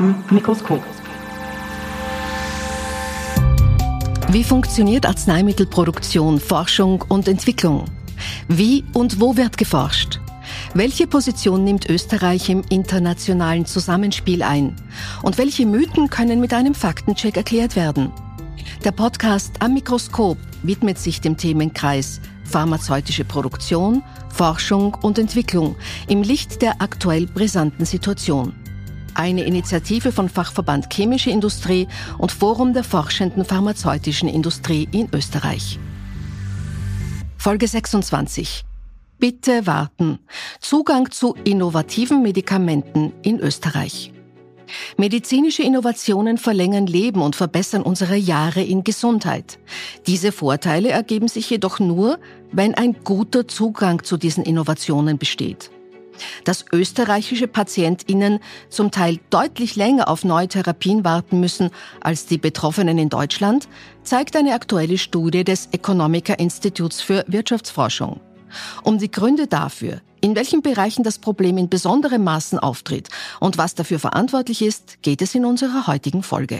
am Mikroskop. Wie funktioniert Arzneimittelproduktion, Forschung und Entwicklung? Wie und wo wird geforscht? Welche Position nimmt Österreich im internationalen Zusammenspiel ein? Und welche Mythen können mit einem Faktencheck erklärt werden? Der Podcast Am Mikroskop widmet sich dem Themenkreis pharmazeutische Produktion, Forschung und Entwicklung im Licht der aktuell brisanten Situation. Eine Initiative von Fachverband Chemische Industrie und Forum der forschenden pharmazeutischen Industrie in Österreich. Folge 26. Bitte warten. Zugang zu innovativen Medikamenten in Österreich. Medizinische Innovationen verlängern Leben und verbessern unsere Jahre in Gesundheit. Diese Vorteile ergeben sich jedoch nur, wenn ein guter Zugang zu diesen Innovationen besteht. Dass österreichische PatientInnen zum Teil deutlich länger auf neue Therapien warten müssen als die Betroffenen in Deutschland, zeigt eine aktuelle Studie des Economica Instituts für Wirtschaftsforschung. Um die Gründe dafür, in welchen Bereichen das Problem in besonderem Maßen auftritt und was dafür verantwortlich ist, geht es in unserer heutigen Folge.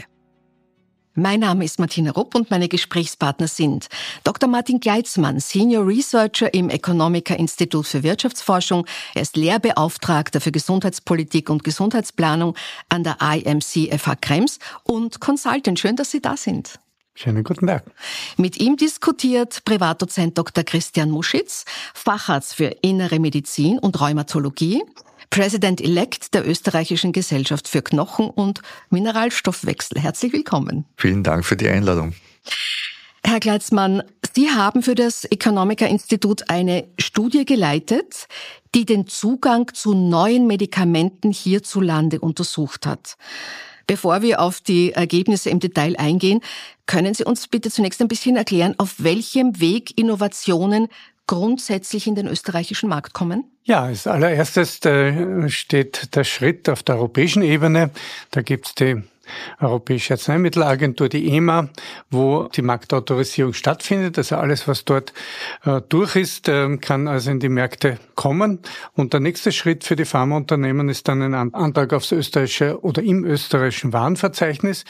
Mein Name ist Martina Rupp und meine Gesprächspartner sind Dr. Martin Gleitzmann, Senior Researcher im Economica Institut für Wirtschaftsforschung. Er ist Lehrbeauftragter für Gesundheitspolitik und Gesundheitsplanung an der IMC FH Krems und Consultant. Schön, dass Sie da sind. Schönen guten Tag. Mit ihm diskutiert Privatdozent Dr. Christian Muschitz, Facharzt für Innere Medizin und Rheumatologie, President-elect der Österreichischen Gesellschaft für Knochen- und Mineralstoffwechsel. Herzlich willkommen. Vielen Dank für die Einladung. Herr Gleitzmann, Sie haben für das Economica Institut eine Studie geleitet, die den Zugang zu neuen Medikamenten hierzulande untersucht hat. Bevor wir auf die Ergebnisse im Detail eingehen, können Sie uns bitte zunächst ein bisschen erklären, auf welchem Weg Innovationen grundsätzlich in den österreichischen Markt kommen? Ja, als allererstes steht der Schritt auf der europäischen Ebene. Da gibt's die Europäische Arzneimittelagentur, die EMA, wo die Marktautorisierung stattfindet. Also alles, was dort durch ist, kann also in die Märkte kommen. Und der nächste Schritt für die Pharmaunternehmen ist dann ein Antrag aufs österreichische oder im österreichischen Warenverzeichnis,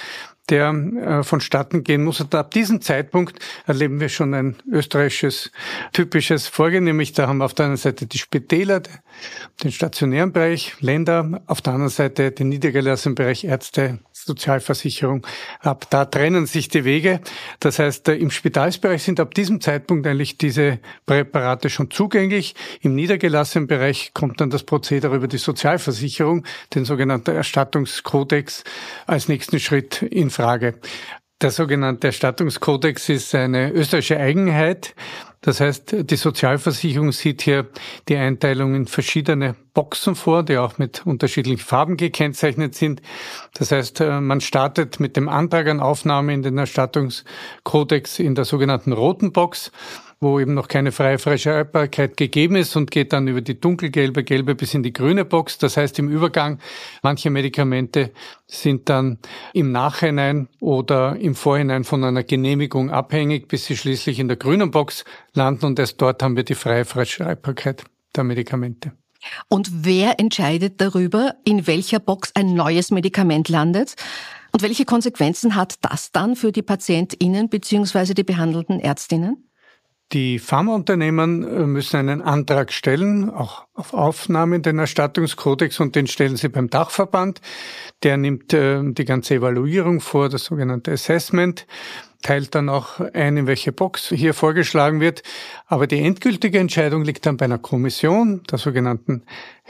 der vonstatten gehen muss. Und ab diesem Zeitpunkt erleben wir schon ein österreichisches typisches Vorgehen, nämlich da haben wir auf der einen Seite die Spitäler, den stationären Bereich, Länder, auf der anderen Seite den niedergelassenen Bereich Ärzte, Sozialversicherung. Ab da trennen sich die Wege. Das heißt, im Spitalsbereich sind ab diesem Zeitpunkt eigentlich diese Präparate schon zugänglich. Im niedergelassenen Bereich kommt dann das Prozedere über die Sozialversicherung, den sogenannten Erstattungskodex, als nächsten Schritt in Frage. Der sogenannte Erstattungskodex ist eine österreichische Eigenheit. Das heißt, die Sozialversicherung sieht hier die Einteilung in verschiedene Boxen vor, die auch mit unterschiedlichen Farben gekennzeichnet sind. Das heißt, man startet mit dem Antrag an Aufnahme in den Erstattungskodex in der sogenannten roten Box, wo eben noch keine freie Verschreibbarkeit gegeben ist, und geht dann über die dunkelgelbe, gelbe bis in die grüne Box. Das heißt, im Übergang, manche Medikamente sind dann im Nachhinein oder im Vorhinein von einer Genehmigung abhängig, bis sie schließlich in der grünen Box landen, und erst dort haben wir die freie Verschreibbarkeit der Medikamente. Und wer entscheidet darüber, in welcher Box ein neues Medikament landet? Und welche Konsequenzen hat das dann für die PatientInnen bzw. die behandelnden Ärztinnen? Die Pharmaunternehmen müssen einen Antrag stellen, auch auf Aufnahme in den Erstattungskodex, und den stellen sie beim Dachverband. Der nimmt die ganze Evaluierung vor, das sogenannte Assessment, teilt dann auch ein, in welche Box hier vorgeschlagen wird. Aber die endgültige Entscheidung liegt dann bei einer Kommission, der sogenannten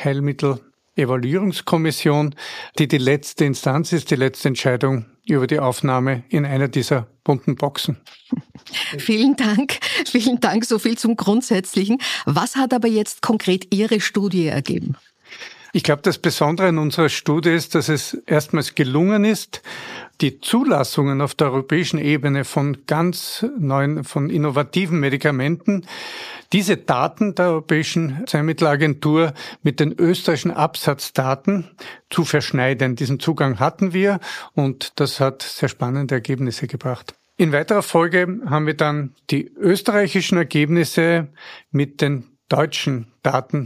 Heilmittel-Evaluierungskommission, die letzte Instanz ist, die letzte Entscheidung über die Aufnahme in einer dieser bunten Boxen. Vielen Dank, so viel zum Grundsätzlichen. Was hat aber jetzt konkret Ihre Studie ergeben? Ich glaube, das Besondere an unserer Studie ist, dass es erstmals gelungen ist, die Zulassungen auf der europäischen Ebene von ganz neuen, von innovativen Medikamenten, diese Daten der Europäischen Arzneimittelagentur mit den österreichischen Absatzdaten zu verschneiden. Diesen Zugang hatten wir, und das hat sehr spannende Ergebnisse gebracht. In weiterer Folge haben wir dann die österreichischen Ergebnisse mit den deutschen Daten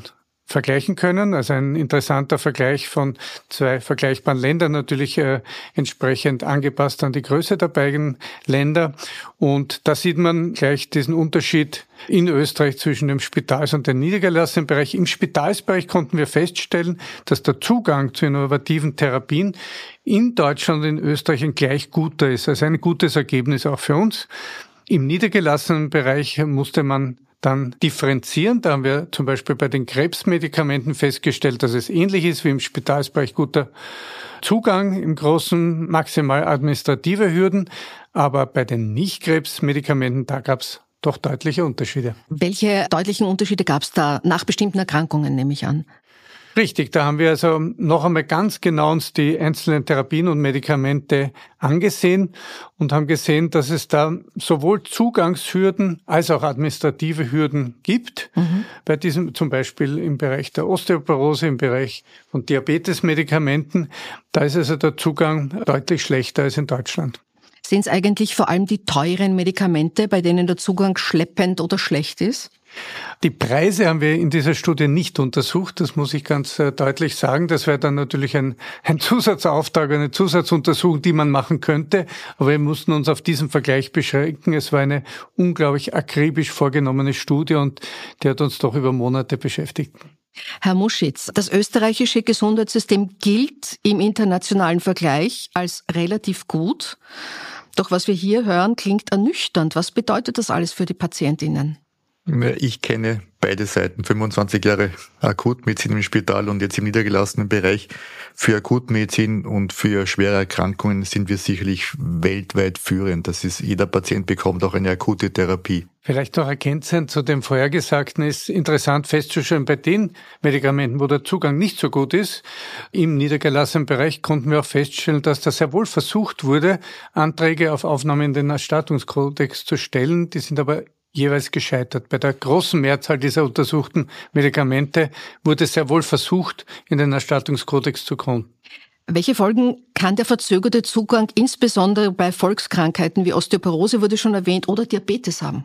vergleichen können. Also ein interessanter Vergleich von 2 vergleichbaren Ländern, natürlich entsprechend angepasst an die Größe der beiden Länder. Und da sieht man gleich diesen Unterschied in Österreich zwischen dem Spitals- und dem niedergelassenen Bereich. Im Spitalsbereich konnten wir feststellen, dass der Zugang zu innovativen Therapien in Deutschland und in Österreich ein gleich guter ist. Also ein gutes Ergebnis auch für uns. Im niedergelassenen Bereich musste man dann differenzieren. Da haben wir zum Beispiel bei den Krebsmedikamenten festgestellt, dass es ähnlich ist wie im Spitalsbereich guter Zugang, im Großen maximal administrative Hürden. Aber bei den Nicht-Krebsmedikamenten, da gab es doch deutliche Unterschiede. Welche deutlichen Unterschiede gab es da nach bestimmten Erkrankungen, nehme ich an? Richtig, da haben wir also noch einmal ganz genau uns die einzelnen Therapien und Medikamente angesehen und haben gesehen, dass es da sowohl Zugangshürden als auch administrative Hürden gibt. Bei diesem zum Beispiel im Bereich der Osteoporose, im Bereich von Diabetesmedikamenten, da ist also der Zugang deutlich schlechter als in Deutschland. Sind es eigentlich vor allem die teuren Medikamente, bei denen der Zugang schleppend oder schlecht ist? Die Preise haben wir in dieser Studie nicht untersucht, das muss ich ganz deutlich sagen. Das wäre dann natürlich ein Zusatzauftrag, eine Zusatzuntersuchung, die man machen könnte. Aber wir mussten uns auf diesen Vergleich beschränken. Es war eine unglaublich akribisch vorgenommene Studie und die hat uns doch über Monate beschäftigt. Herr Muschitz, das österreichische Gesundheitssystem gilt im internationalen Vergleich als relativ gut. Doch was wir hier hören, klingt ernüchternd. Was bedeutet das alles für die PatientInnen? Ich kenne beide Seiten, 25 Jahre Akutmedizin im Spital und jetzt im niedergelassenen Bereich. Für Akutmedizin und für schwere Erkrankungen sind wir sicherlich weltweit führend. Das ist, jeder Patient bekommt auch eine akute Therapie. Vielleicht noch ergänzend zu dem Vorhergesagten ist interessant festzustellen, bei den Medikamenten, wo der Zugang nicht so gut ist, im niedergelassenen Bereich konnten wir auch feststellen, dass da sehr wohl versucht wurde, Anträge auf Aufnahme in den Erstattungskodex zu stellen. Die sind aber jeweils gescheitert. Bei der großen Mehrzahl dieser untersuchten Medikamente wurde sehr wohl versucht, in den Erstattungskodex zu kommen. Welche Folgen kann der verzögerte Zugang insbesondere bei Volkskrankheiten wie Osteoporose, wurde schon erwähnt, oder Diabetes haben?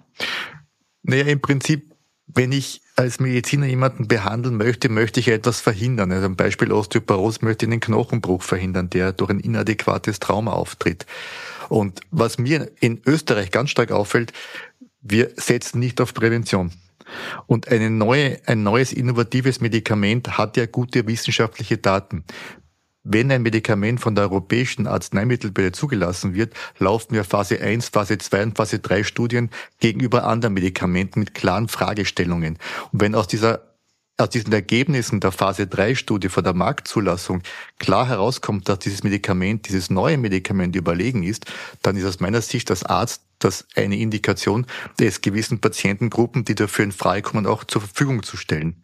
Naja, im Prinzip, wenn ich als Mediziner jemanden behandeln möchte, möchte ich etwas verhindern. Also am Beispiel Osteoporose möchte ich einen Knochenbruch verhindern, der durch ein inadäquates Trauma auftritt. Und was mir in Österreich ganz stark auffällt, wir setzen nicht auf Prävention. Und ein neues innovatives Medikament hat ja gute wissenschaftliche Daten. Wenn ein Medikament von der Europäischen Arzneimittelbehörde zugelassen wird, laufen wir Phase 1, Phase 2 und Phase 3 Studien gegenüber anderen Medikamenten mit klaren Fragestellungen. Und wenn aus diesen Ergebnissen der Phase 3 Studie vor der Marktzulassung klar herauskommt, dass dieses neue Medikament überlegen ist, dann ist aus meiner Sicht als Arzt das eine Indikation, es gewissen Patientengruppen, die dafür in Frage kommen, auch zur Verfügung zu stellen.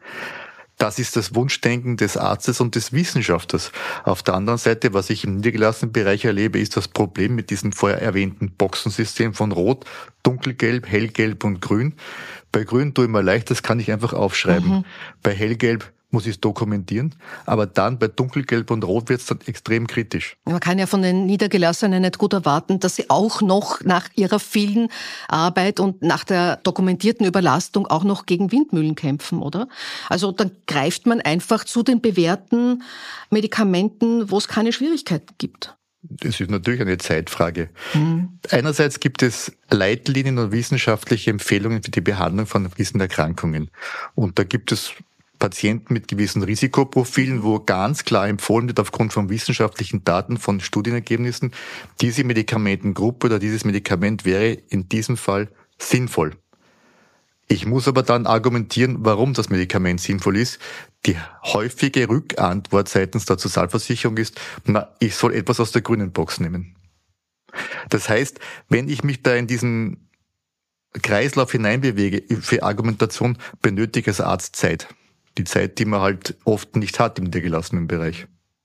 Das ist das Wunschdenken des Arztes und des Wissenschaftlers. Auf der anderen Seite, was ich im niedergelassenen Bereich erlebe, ist das Problem mit diesem vorher erwähnten Boxensystem von Rot, Dunkelgelb, Hellgelb und Grün. Bei Grün tue ich mir leicht, das kann ich einfach aufschreiben. Bei Hellgelb muss ich es dokumentieren, aber dann bei Dunkelgelb und Rot wird es dann extrem kritisch. Man kann ja von den Niedergelassenen nicht gut erwarten, dass sie auch noch nach ihrer vielen Arbeit und nach der dokumentierten Überlastung auch noch gegen Windmühlen kämpfen, oder? Also dann greift man einfach zu den bewährten Medikamenten, wo es keine Schwierigkeiten gibt. Das ist natürlich eine Zeitfrage. Einerseits gibt es Leitlinien und wissenschaftliche Empfehlungen für die Behandlung von gewissen Erkrankungen. Und da gibt es Patienten mit gewissen Risikoprofilen, wo ganz klar empfohlen wird, aufgrund von wissenschaftlichen Daten, von Studienergebnissen, diese Medikamentengruppe oder dieses Medikament wäre in diesem Fall sinnvoll. Ich muss aber dann argumentieren, warum das Medikament sinnvoll ist. Die häufige Rückantwort seitens der Sozialversicherung ist, ich soll etwas aus der grünen Box nehmen. Das heißt, wenn ich mich da in diesen Kreislauf hineinbewege für Argumentation, benötige ich als Arzt Zeit. Die Zeit, die man halt oft nicht hat im niedergelassenen Bereich.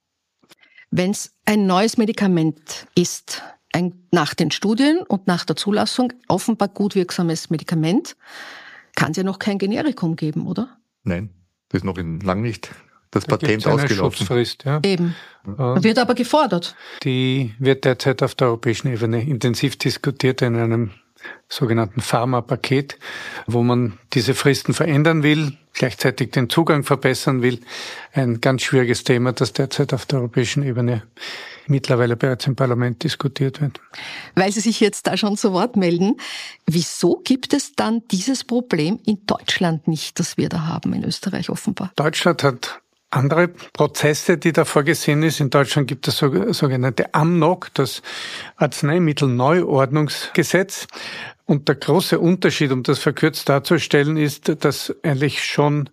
Wenn es ein neues Medikament ist, nach den Studien und nach der Zulassung offenbar gut wirksames Medikament, kann es ja noch kein Generikum geben, oder? Nein, das ist noch lang nicht das Da Patent gibt's eine ausgelaufen. Schutzfrist, ja. Eben. Wird aber gefordert. Die wird derzeit auf der europäischen Ebene intensiv diskutiert in einem sogenannten Pharma-Paket, wo man diese Fristen verändern will, gleichzeitig den Zugang verbessern will. Ein ganz schwieriges Thema, das derzeit auf der europäischen Ebene mittlerweile bereits im Parlament diskutiert wird. Weil Sie sich jetzt da schon zu Wort melden, wieso gibt es dann dieses Problem in Deutschland nicht, das wir da haben, in Österreich offenbar? Deutschland hat andere Prozesse, die da vorgesehen ist. In Deutschland gibt es das sogenannte AMNOG, das Arzneimittelneuordnungsgesetz. Und der große Unterschied, um das verkürzt darzustellen, ist, dass eigentlich schon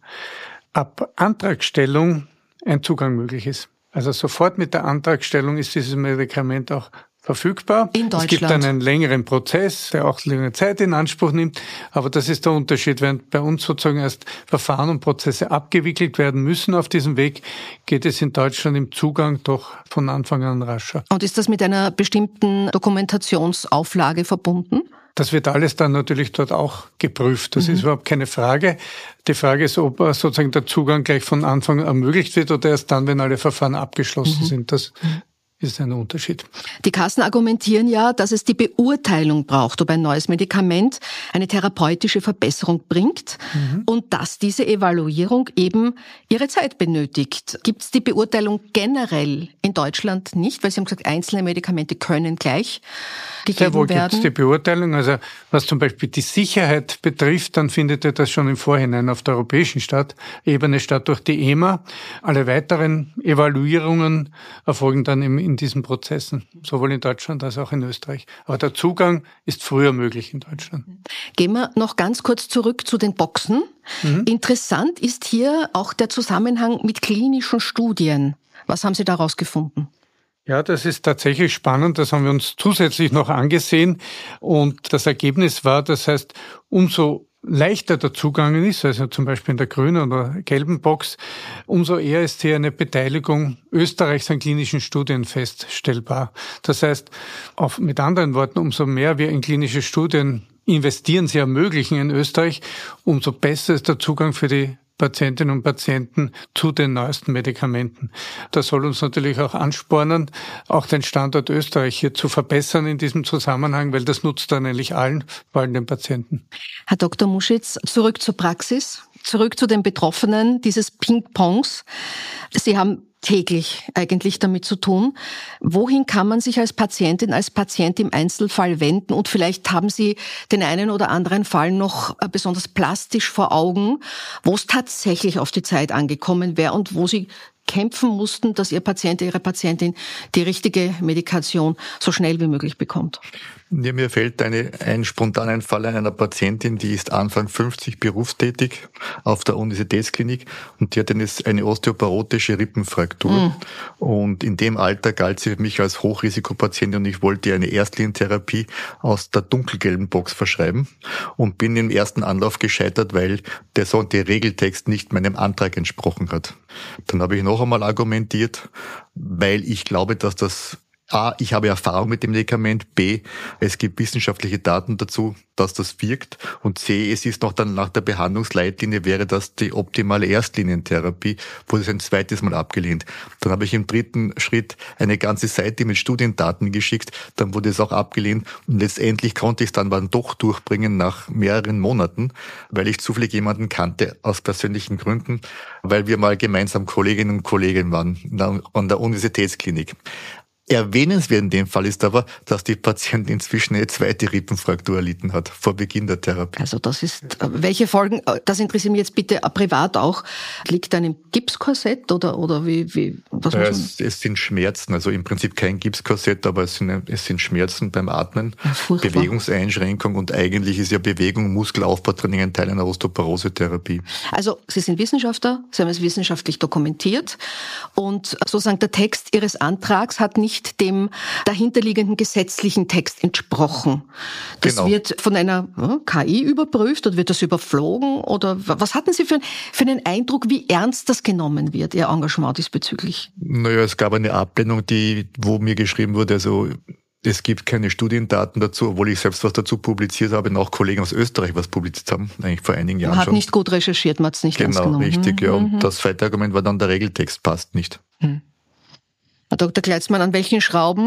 ab Antragstellung ein Zugang möglich ist. Also sofort mit der Antragstellung ist dieses Medikament auch verfügbar. In Deutschland. Es gibt dann einen längeren Prozess, der auch längere Zeit in Anspruch nimmt. Aber das ist der Unterschied. Während bei uns sozusagen erst Verfahren und Prozesse abgewickelt werden müssen auf diesem Weg, geht es in Deutschland im Zugang doch von Anfang an rascher. Und ist das mit einer bestimmten Dokumentationsauflage verbunden? Das wird alles dann natürlich dort auch geprüft. Das ist überhaupt keine Frage. Die Frage ist, ob sozusagen der Zugang gleich von Anfang an ermöglicht wird oder erst dann, wenn alle Verfahren abgeschlossen sind. Das ist ein Unterschied. Die Kassen argumentieren ja, dass es die Beurteilung braucht, ob ein neues Medikament eine therapeutische Verbesserung bringt und dass diese Evaluierung eben ihre Zeit benötigt. Gibt es die Beurteilung generell in Deutschland nicht? Weil Sie haben gesagt, einzelne Medikamente können gleich gegeben werden. Sehr wohl werden. gibt es die Beurteilung. Also was zum Beispiel die Sicherheit betrifft, dann findet ja das schon im Vorhinein auf der europäischen Ebene statt durch die EMA. Alle weiteren Evaluierungen erfolgen dann in diesen Prozessen, sowohl in Deutschland als auch in Österreich. Aber der Zugang ist früher möglich in Deutschland. Gehen wir noch ganz kurz zurück zu den Boxen. Interessant ist hier auch der Zusammenhang mit klinischen Studien. Was haben Sie da rausgefunden? Ja, das ist tatsächlich spannend. Das haben wir uns zusätzlich noch angesehen. Und das Ergebnis war, das heißt, umso leichter der Zugang ist, also zum Beispiel in der grünen oder gelben Box, umso eher ist hier eine Beteiligung Österreichs an klinischen Studien feststellbar. Das heißt, mit anderen Worten, umso mehr wir in klinische Studien investieren, sie ermöglichen in Österreich, umso besser ist der Zugang für die Patientinnen und Patienten zu den neuesten Medikamenten. Das soll uns natürlich auch anspornen, auch den Standort Österreich hier zu verbessern in diesem Zusammenhang, weil das nutzt dann eigentlich allen, vor allem den Patienten. Herr Dr. Muschitz, zurück zur Praxis, zurück zu den Betroffenen dieses Ping-Pongs. Sie haben täglich eigentlich damit zu tun. Wohin kann man sich als Patientin, als Patient im Einzelfall wenden? Und vielleicht haben Sie den einen oder anderen Fall noch besonders plastisch vor Augen, wo es tatsächlich auf die Zeit angekommen wäre und wo Sie kämpfen mussten, dass Ihr Patient, Ihre Patientin die richtige Medikation so schnell wie möglich bekommt. Ja, mir fällt ein spontaner Fall einer Patientin, die ist Anfang 50 berufstätig auf der Universitätsklinik und die hat eine osteoporotische Rippenfraktur. Und in dem Alter galt sie für mich als Hochrisikopatientin und ich wollte ihr eine Erstlinientherapie aus der dunkelgelben Box verschreiben und bin im ersten Anlauf gescheitert, weil der Regeltext nicht meinem Antrag entsprochen hat. Dann habe ich noch einmal argumentiert, weil ich glaube, dass das A, ich habe Erfahrung mit dem Medikament, B, es gibt wissenschaftliche Daten dazu, dass das wirkt und C, es ist noch dann nach der Behandlungsleitlinie wäre das die optimale Erstlinientherapie, wurde es ein zweites Mal abgelehnt. Dann habe ich im dritten Schritt eine ganze Seite mit Studiendaten geschickt, dann wurde es auch abgelehnt und letztendlich konnte ich es dann doch durchbringen nach mehreren Monaten, weil ich zufällig jemanden kannte aus persönlichen Gründen, weil wir mal gemeinsam Kolleginnen und Kollegen waren an der Universitätsklinik. Erwähnenswert in dem Fall ist aber, dass die Patientin inzwischen eine zweite Rippenfraktur erlitten hat, vor Beginn der Therapie. Also das ist, welche Folgen, das interessiert mich jetzt bitte privat auch, liegt an einem Gipskorsett oder wie was muss man? Es sind Schmerzen, also im Prinzip kein Gipskorsett, aber es sind Schmerzen beim Atmen, Bewegungseinschränkung und eigentlich ist ja Bewegung, Muskelaufbautraining ein Teil einer Osteoporose-Therapie. Also Sie sind Wissenschaftler, Sie haben es wissenschaftlich dokumentiert und sozusagen der Text Ihres Antrags hat nicht dem dahinterliegenden gesetzlichen Text entsprochen. Das wird von einer KI überprüft oder wird das überflogen? Oder was hatten Sie für einen Eindruck, wie ernst das genommen wird, Ihr Engagement diesbezüglich? Naja, es gab eine Ablehnung, wo mir geschrieben wurde, also es gibt keine Studiendaten dazu, obwohl ich selbst was dazu publiziert habe und auch Kollegen aus Österreich was publiziert haben, eigentlich vor einigen Jahren schon. Man hat nicht gut recherchiert, man hat es nicht ernst genommen. Genau, richtig, ja. Und das zweite Argument war dann, der Regeltext passt nicht. Herr Dr. Kleitzmann, an welchen Schrauben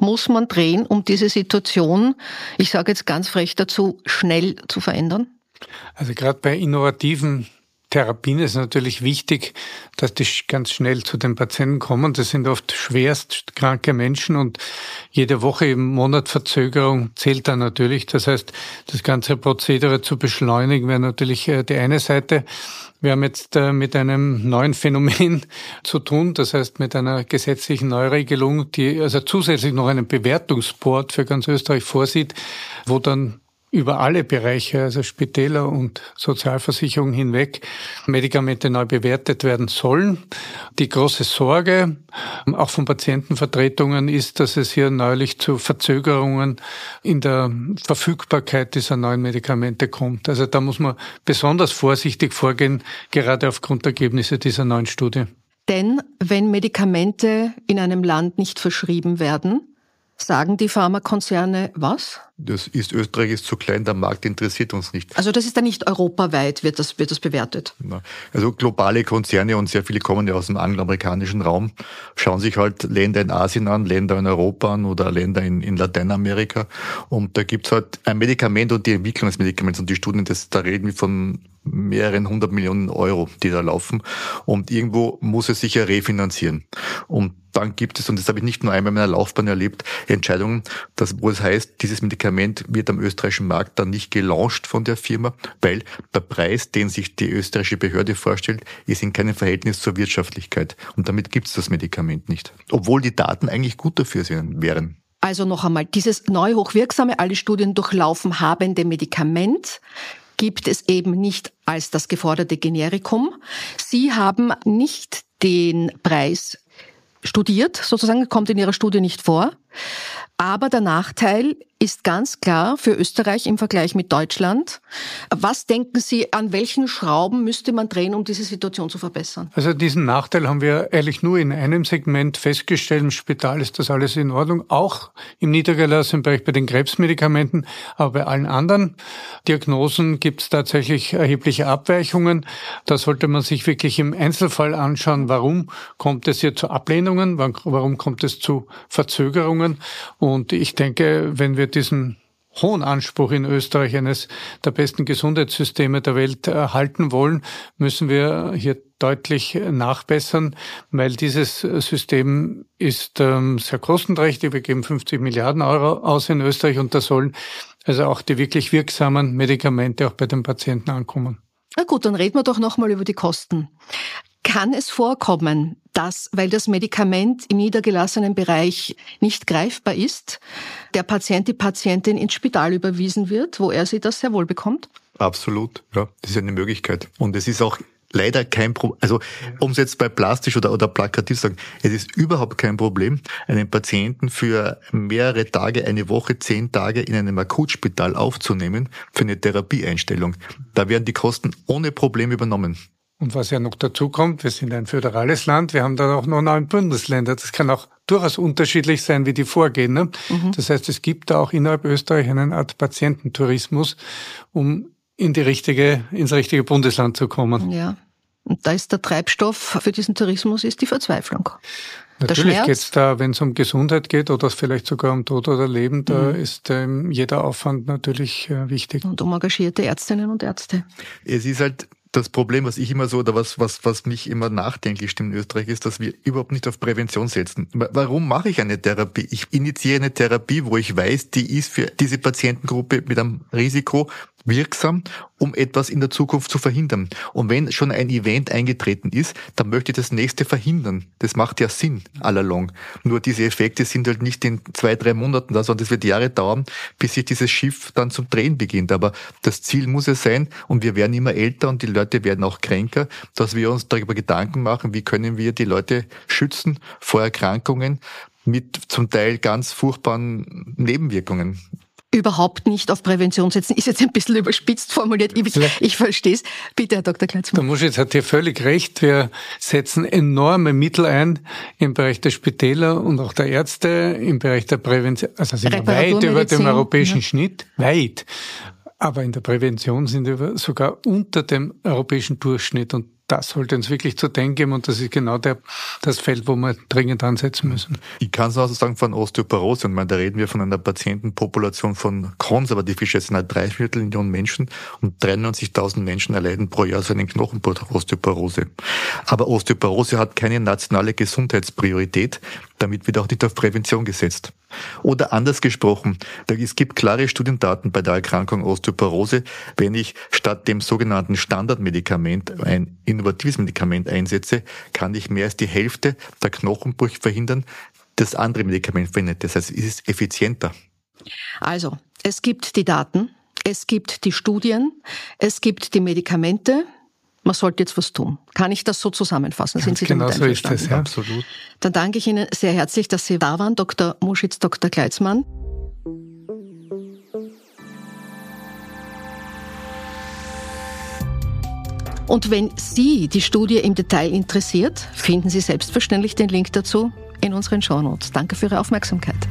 muss man drehen, um diese Situation, ich sage jetzt ganz frech dazu, schnell zu verändern? Also gerade bei innovativen Therapien ist natürlich wichtig, dass die ganz schnell zu den Patienten kommen. Das sind oft schwerst kranke Menschen und jede Woche im Monat Verzögerung zählt dann natürlich. Das heißt, das ganze Prozedere zu beschleunigen wäre natürlich die eine Seite. Wir haben jetzt mit einem neuen Phänomen zu tun, das heißt mit einer gesetzlichen Neuregelung, die also zusätzlich noch einen Bewertungsboard für ganz Österreich vorsieht, wo dann über alle Bereiche, also Spitäler und Sozialversicherung hinweg, Medikamente neu bewertet werden sollen. Die große Sorge, auch von Patientenvertretungen, ist, dass es hier neulich zu Verzögerungen in der Verfügbarkeit dieser neuen Medikamente kommt. Also da muss man besonders vorsichtig vorgehen, gerade aufgrund der Ergebnisse dieser neuen Studie. Denn wenn Medikamente in einem Land nicht verschrieben werden, sagen die Pharmakonzerne was? Österreich ist zu klein, der Markt interessiert uns nicht. Also das ist dann nicht europaweit, wird das bewertet? Also globale Konzerne und sehr viele kommen ja aus dem angloamerikanischen Raum, schauen sich halt Länder in Asien an, Länder in Europa an oder Länder in Lateinamerika. Und da gibt's halt ein Medikament und die Entwicklung des Medikaments und die Studien, da reden wir von mehreren 100 Millionen Euro, die da laufen. Und irgendwo muss es sich ja refinanzieren. Und dann gibt es, und das habe ich nicht nur einmal in meiner Laufbahn erlebt, Entscheidungen, wo es heißt, dieses Medikament wird am österreichischen Markt dann nicht gelauncht von der Firma, weil der Preis, den sich die österreichische Behörde vorstellt, ist in keinem Verhältnis zur Wirtschaftlichkeit. Und damit gibt es das Medikament nicht. Obwohl die Daten eigentlich gut dafür wären. Also noch einmal, dieses neu hochwirksame, alle Studien durchlaufen habende Medikament gibt es eben nicht als das geforderte Generikum. Sie haben nicht den Preis studiert, sozusagen, kommt in Ihrer Studie nicht vor. Aber der Nachteil ist ganz klar für Österreich im Vergleich mit Deutschland. Was denken Sie, an welchen Schrauben müsste man drehen, um diese Situation zu verbessern? Also diesen Nachteil haben wir eigentlich nur in einem Segment festgestellt. Im Spital ist das alles in Ordnung, auch im niedergelassenen Bereich bei den Krebsmedikamenten. Aber bei allen anderen Diagnosen gibt es tatsächlich erhebliche Abweichungen. Da sollte man sich wirklich im Einzelfall anschauen, warum kommt es hier zu Ablehnungen, warum kommt es zu Verzögerungen. Und ich denke, wenn wir diesen hohen Anspruch in Österreich eines der besten Gesundheitssysteme der Welt erhalten wollen, müssen wir hier deutlich nachbessern, weil dieses System ist sehr kostenträchtig. Wir geben 50 Milliarden Euro aus in Österreich und da sollen also auch die wirklich wirksamen Medikamente auch bei den Patienten ankommen. Na gut, dann reden wir doch nochmal über die Kosten. Kann es vorkommen, dass, weil das Medikament im niedergelassenen Bereich nicht greifbar ist, der Patient, die Patientin ins Spital überwiesen wird, wo er sie das sehr wohl bekommt? Absolut, ja. Das ist eine Möglichkeit. Und es ist auch leider kein Problem, also um es jetzt bei plastisch oder plakativ zu sagen, es ist überhaupt kein Problem, einen Patienten für mehrere Tage, eine Woche, 10 Tage in einem Akutspital aufzunehmen für eine Therapieeinstellung. Da werden die Kosten ohne Problem übernommen. Und was ja noch dazu kommt, wir sind ein föderales Land, wir haben da auch noch 9 Bundesländer. Das kann auch durchaus unterschiedlich sein, wie die vorgehen. Ne? Das heißt, es gibt da auch innerhalb Österreich eine Art Patiententourismus, um ins richtige Bundesland zu kommen. Ja, und da ist der Treibstoff für diesen Tourismus ist die Verzweiflung. Natürlich geht es da, wenn es um Gesundheit geht oder vielleicht sogar um Tod oder Leben, da ist jeder Aufwand natürlich wichtig. Und um engagierte Ärztinnen und Ärzte. Es ist halt das Problem, was ich immer so, oder was mich immer nachdenklich stimmt in Österreich, ist, dass wir überhaupt nicht auf Prävention setzen. Warum mache ich eine Therapie? Ich initiiere eine Therapie, wo ich weiß, die ist für diese Patientengruppe mit einem Risiko wirksam, um etwas in der Zukunft zu verhindern. Und wenn schon ein Event eingetreten ist, dann möchte ich das nächste verhindern. Das macht ja Sinn, all along. Nur diese Effekte sind halt nicht in 2-3 Monaten da, sondern es wird Jahre dauern, bis sich dieses Schiff dann zum Drehen beginnt. Aber das Ziel muss es sein, und wir werden immer älter und die Leute werden auch kränker, dass wir uns darüber Gedanken machen, wie können wir die Leute schützen vor Erkrankungen mit zum Teil ganz furchtbaren Nebenwirkungen. Überhaupt nicht auf Prävention setzen, ist jetzt ein bisschen überspitzt formuliert. Ich verstehe es. Bitte, Herr Dr. Kleitzmann. Der Muschitz hat hier völlig recht. Wir setzen enorme Mittel ein im Bereich der Spitäler und auch der Ärzte, im Bereich der Prävention. Also sind wir weit über dem europäischen Schnitt. Weit. Aber in der Prävention sind wir sogar unter dem europäischen Durchschnitt. Und das sollte uns wirklich zu denken geben und das ist genau das Feld, wo wir dringend ansetzen müssen. Ich kann es also sagen von Osteoporose, und da reden wir von einer Patientenpopulation von konservativ geschätzt 3/4 Millionen Menschen und 93.000 Menschen erleiden pro Jahr so einen Knochenbruch Osteoporose. Aber Osteoporose hat keine nationale Gesundheitspriorität, damit wird auch nicht auf Prävention gesetzt. Oder anders gesprochen, es gibt klare Studiendaten bei der Erkrankung Osteoporose, wenn ich statt dem sogenannten Standardmedikament ein innovatives Medikament einsetze, kann ich mehr als die Hälfte der Knochenbrüche verhindern, das andere Medikament verhindert. Das heißt, es ist effizienter. Also, es gibt die Daten, es gibt die Studien, es gibt die Medikamente. Man sollte jetzt was tun. Kann ich das so zusammenfassen? Sind Sie damit einverstanden? Genau so ist es, ja. Absolut. Dann danke ich Ihnen sehr herzlich, dass Sie da waren, Dr. Muschitz, Dr. Gleitzmann. Und wenn Sie die Studie im Detail interessiert, finden Sie selbstverständlich den Link dazu in unseren Shownotes. Danke für Ihre Aufmerksamkeit.